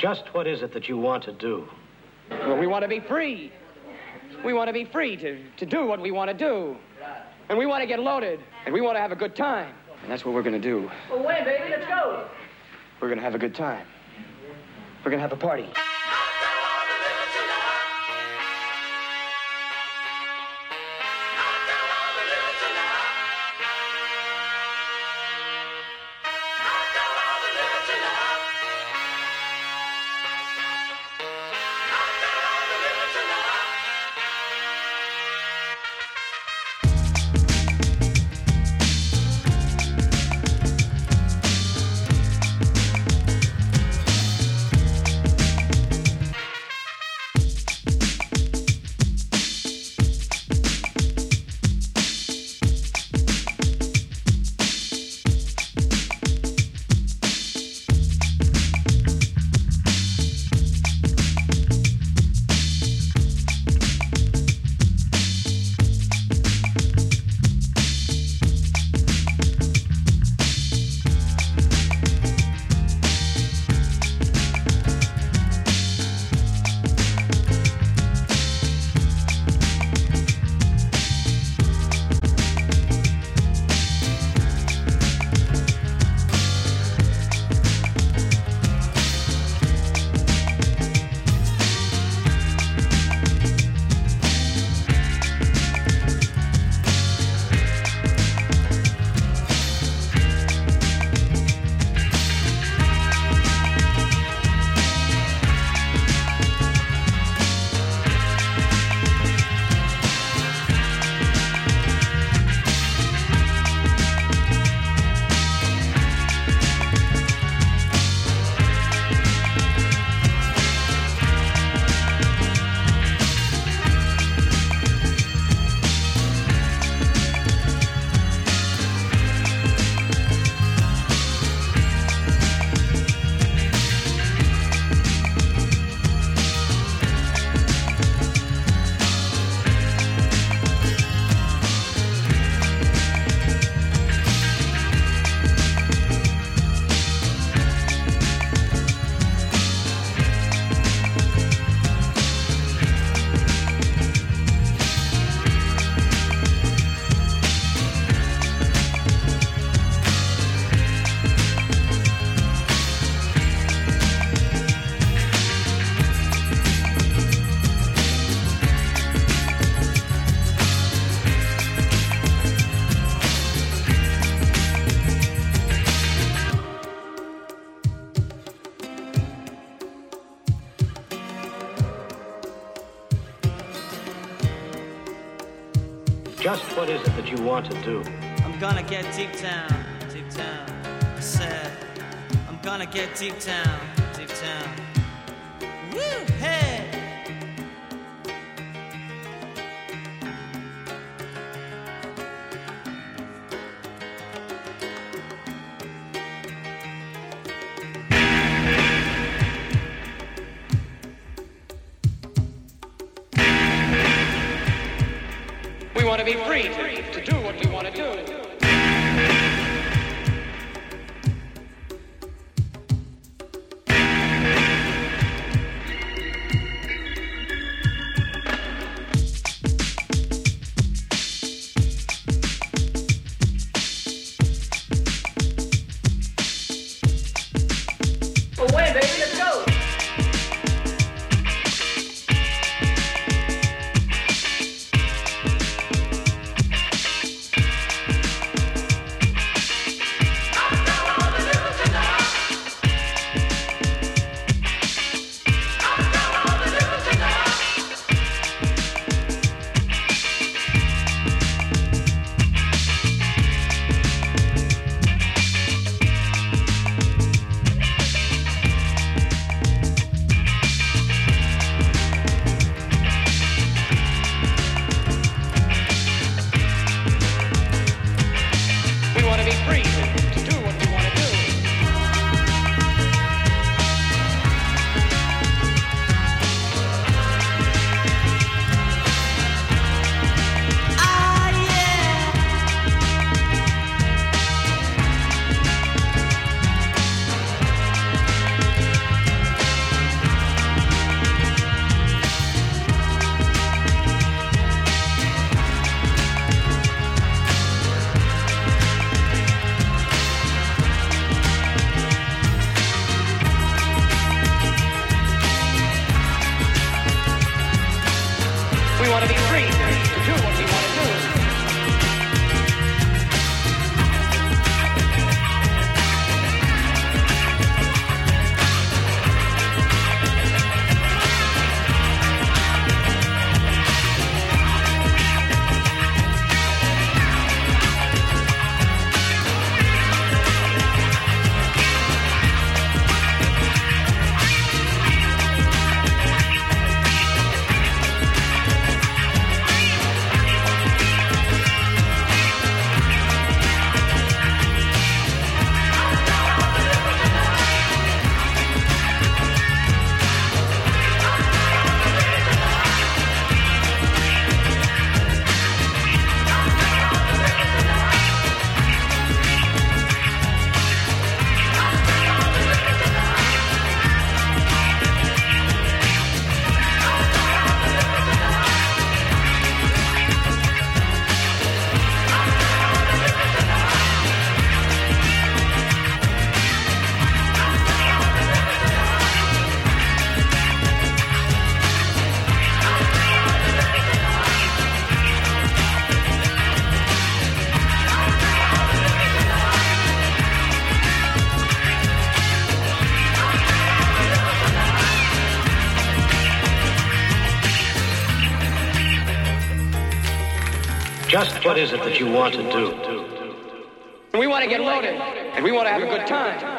Just what is it that you want to do? Well, we want to be free. We want to be free to do what we want to do. And we want to get loaded. And we want to have a good time. And that's what we're going to do. Well, when, baby? Let's go. We're going to have a good time. We're going to have a party. Just what is it that you want to do? I'm gonna get deep down, I said, I'm gonna get deep down. Woo, hey! We want to be free to do what we want to do. Well, when, baby? Let's go. want to be free to do what we want to do. Just what is it that you want to do? And we want to get loaded, and we want to have a good time.